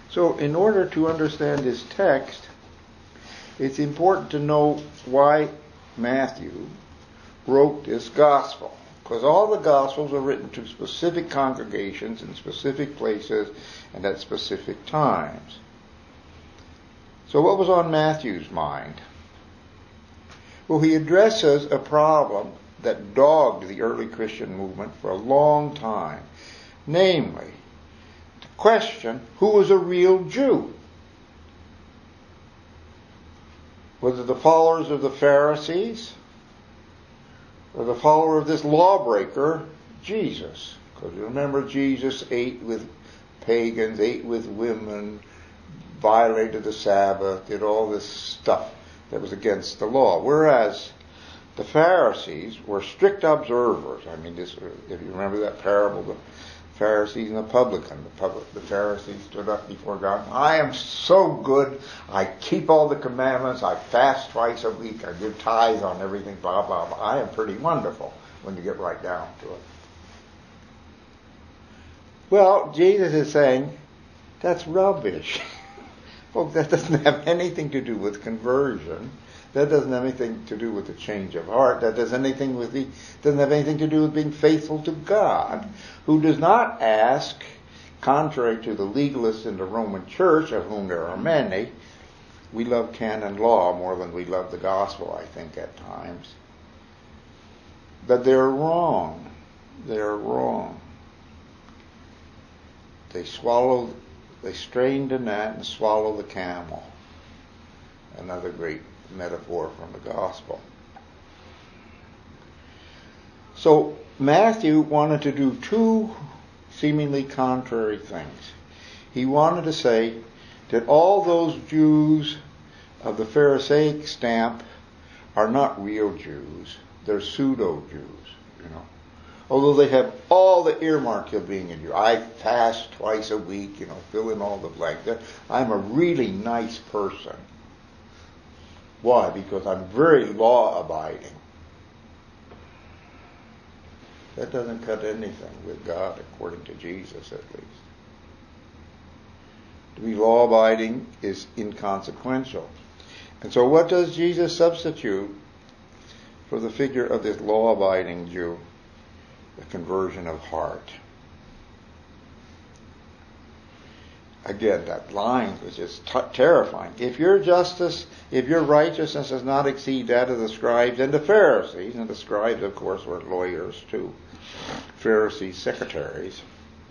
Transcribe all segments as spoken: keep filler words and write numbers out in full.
So in order to understand this text, it's important to know why Matthew wrote this gospel. Because all the gospels are written to specific congregations in specific places and at specific times. So what was on Matthew's mind? Well, he addresses a problem that dogged the early Christian movement for a long time. Namely, the question, who was a real Jew? Was it the followers of the Pharisees? Or the follower of this lawbreaker, Jesus? Because you remember, Jesus ate with pagans, ate with women, violated the Sabbath, did all this stuff that was against the law. Whereas the Pharisees were strict observers. I mean, this, if you remember that parable, the Pharisees and the publican. The, public, the Pharisees stood up before God. I am so good. I keep all the commandments. I fast twice a week. I give tithes on everything, blah, blah, blah. I am pretty wonderful when you get right down to it. Well, Jesus is saying, that's rubbish. Folks, that doesn't have anything to do with conversion. That doesn't have anything to do with the change of heart. That doesn't anything with the doesn't have anything to do with being faithful to God, who does not ask, contrary to the legalists in the Roman Church, of whom there are many. We love canon law more than we love the gospel, I think, at times. But they're wrong. They're wrong. They swallow, they strain the gnat and swallow the camel. Another great metaphor from the gospel. So Matthew wanted to do two seemingly contrary things. He wanted to say that all those Jews of the Pharisaic stamp are not real Jews. They're pseudo-Jews, you know. Although they have all the earmarks of being a Jew. I fast twice a week, you know, fill in all the blanks. I'm a really nice person. Why? Because I'm very law-abiding. That doesn't cut anything with God, according to Jesus at least. To be law-abiding is inconsequential. And so what does Jesus substitute for the figure of this law-abiding Jew? The conversion of heart. Again, that line is just t- terrifying. If your justice, if your righteousness does not exceed that of the scribes and the Pharisees, and the scribes, of course, were lawyers too, Pharisees, secretaries,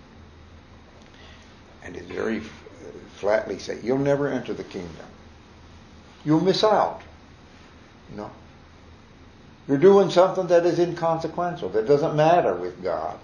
and it very flatly say, you'll never enter the kingdom. You'll miss out. You know? You're doing something that is inconsequential, that doesn't matter with God.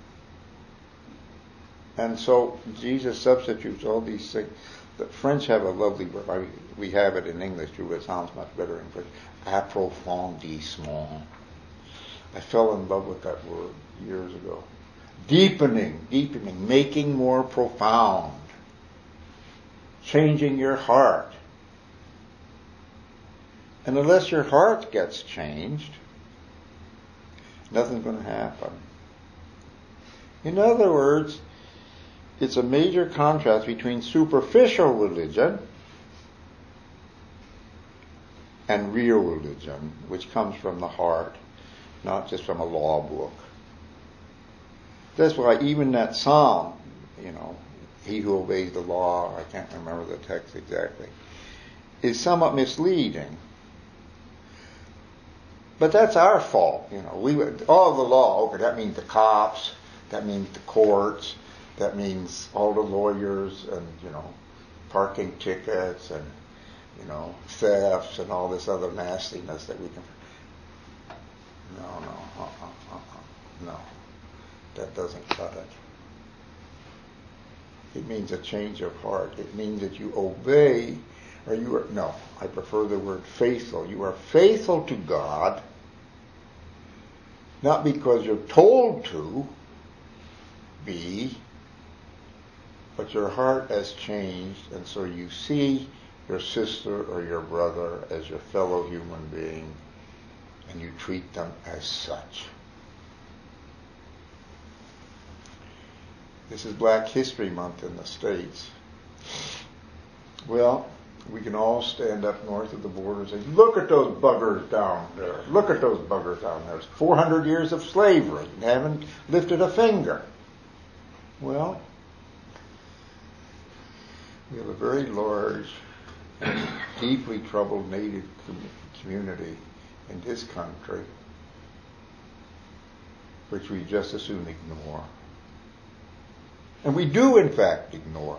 And so Jesus substitutes all these things. The French have a lovely word. I mean, we have it in English too, but it sounds much better in French. Approfondissement. I fell in love with that word years ago. Deepening, deepening, making more profound. Changing your heart. And unless your heart gets changed, nothing's going to happen. In other words, it's a major contrast between superficial religion and real religion, which comes from the heart, not just from a law book. That's why even that psalm, you know, he who obeys the law, I can't remember the text exactly, is somewhat misleading. But that's our fault, you know. We all the law, okay, that means the cops, that means the courts, that means all the lawyers and, you know, parking tickets and, you know, thefts and all this other nastiness that we can. No, no, uh-uh, uh-uh, no. That doesn't cut it. It means a change of heart. It means that you obey, or you are, no, I prefer the word faithful. You are faithful to God, not because you're told to be, but your heart has changed, and so you see your sister or your brother as your fellow human being, and you treat them as such. This is Black History Month in the States. Well, we can all stand up north of the border and say, look at those buggers down there. Look at those buggers down there. It's four hundred years of slavery and haven't lifted a finger. Well, we have a very large and deeply troubled native community in this country, which we just as soon ignore. And we do, in fact, ignore.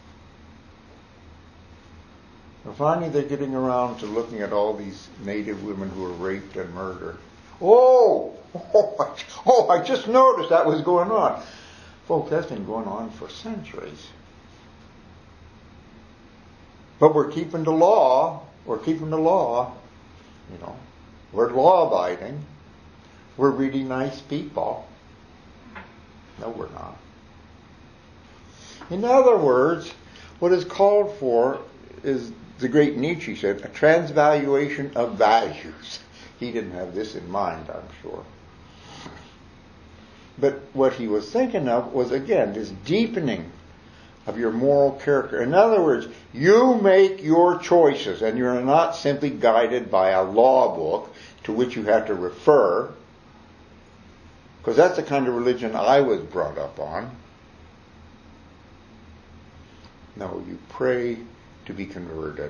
And finally, they're getting around to looking at all these native women who are raped and murdered. Oh, oh, oh, I just noticed that was going on. Folks, that's been going on for centuries. But we're keeping the law. We're keeping the law. You know, we're law-abiding. We're really nice people. No, we're not. In other words, what is called for is, the great Nietzsche said, a transvaluation of values. He didn't have this in mind, I'm sure. But what he was thinking of was, again, this deepening of your moral character. In other words, you make your choices, and you're not simply guided by a law book to which you have to refer, because that's the kind of religion I was brought up on. No, you pray to be converted,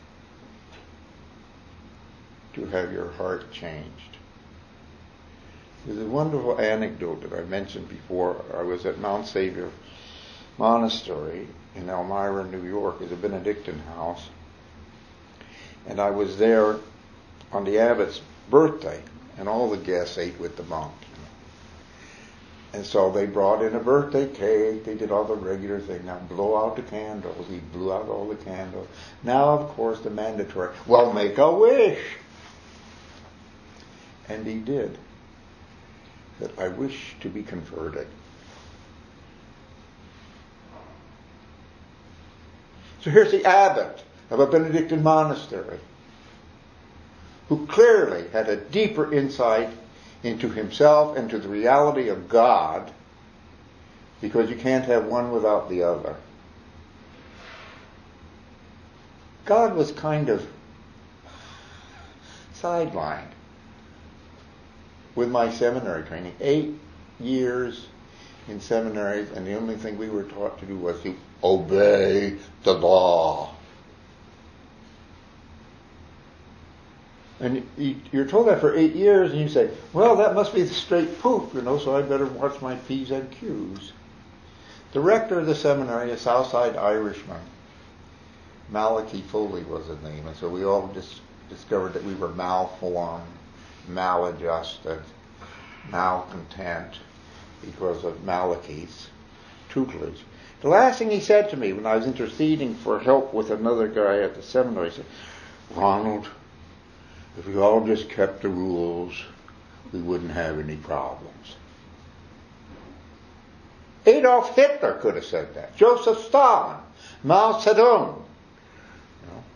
to have your heart changed. There's a wonderful anecdote that I mentioned before. I was at Mount Savior Monastery in Elmira, New York. It's a Benedictine house. And I was there on the abbot's birthday, and all the guests ate with the monk. You know. And so they brought in a birthday cake. They did all the regular thing. Now blow out the candles. He blew out all the candles. Now, of course, the mandatory, well, make a wish. And he did. That I wish to be converted. So here's the abbot of a Benedictine monastery who clearly had a deeper insight into himself and to the reality of God, because you can't have one without the other. God was kind of sidelined with my seminary training. Eight years in seminaries, and the only thing we were taught to do was to obey the law. And you're told that for eight years, and you say, well, that must be the straight poop, you know, so I better watch my P's and Q's. The rector of the seminary, a Southside Irishman, Malachi Foley was his name, and so we all just discovered that we were malformed, maladjusted, malcontent because of Malachi's tutelage. The last thing he said to me when I was interceding for help with another guy at the seminary, he said, Ronald, if we all just kept the rules, we wouldn't have any problems. Adolf Hitler could have said that. Joseph Stalin, Mao Zedong. You know,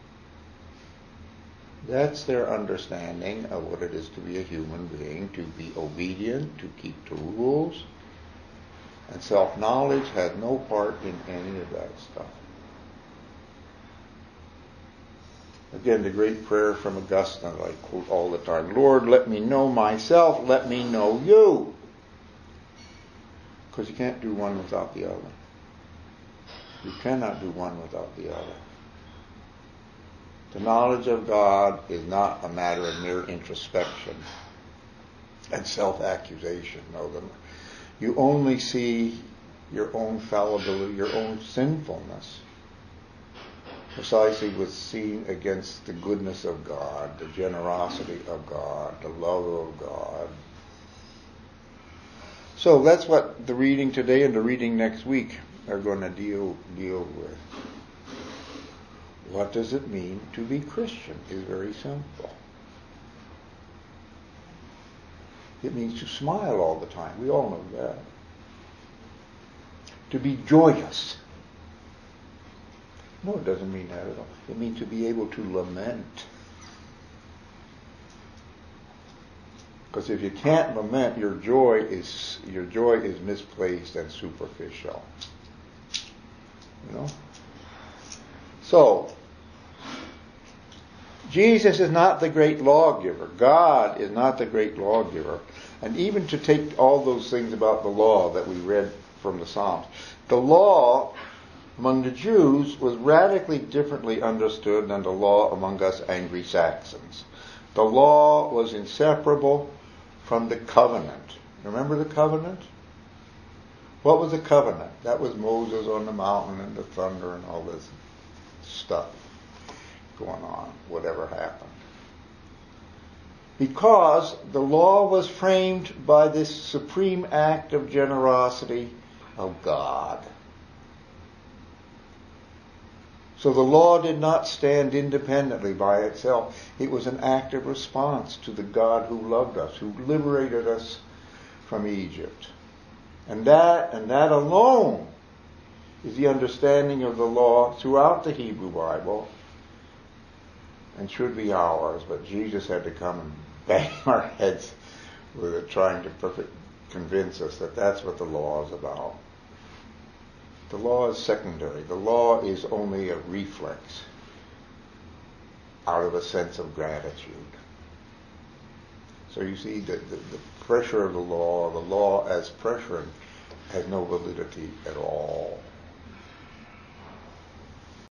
that's their understanding of what it is to be a human being, to be obedient, to keep the rules. And self-knowledge had no part in any of that stuff. Again, the great prayer from Augustine that I quote all the time. Lord, let me know myself, let me know you. Because you can't do one without the other. You cannot do one without the other. The knowledge of God is not a matter of mere introspection and self-accusation. No, the, you only see your own fallibility, your own sinfulness, precisely with seeing against the goodness of God, the generosity of God, the love of God. So that's what the reading today and the reading next week are going to deal deal with. What does it mean to be Christian? Is very simple. It means to smile all the time. We all know that. To be joyous. No, it doesn't mean that at all. It means to be able to lament. Because if you can't lament, your joy is your joy is misplaced and superficial. You know? So, Jesus is not the great lawgiver. God is not the great lawgiver. And even to take all those things about the law that we read from the Psalms, the law among the Jews was radically differently understood than the law among us angry Saxons. The law was inseparable from the covenant. Remember the covenant? What was the covenant? That was Moses on the mountain and the thunder and all this stuff going on, whatever happened. Because the law was framed by this supreme act of generosity of God. So the law did not stand independently by itself. It was an active response to the God who loved us, who liberated us from Egypt. And that, and that alone is the understanding of the law throughout the Hebrew Bible, and should be ours. But Jesus had to come and bang our heads with it, trying to perfect, convince us that that's what the law is about. The law is secondary. The law is only a reflex out of a sense of gratitude. So you see, the, the, the pressure of the law, the law as pressuring, has no validity at all.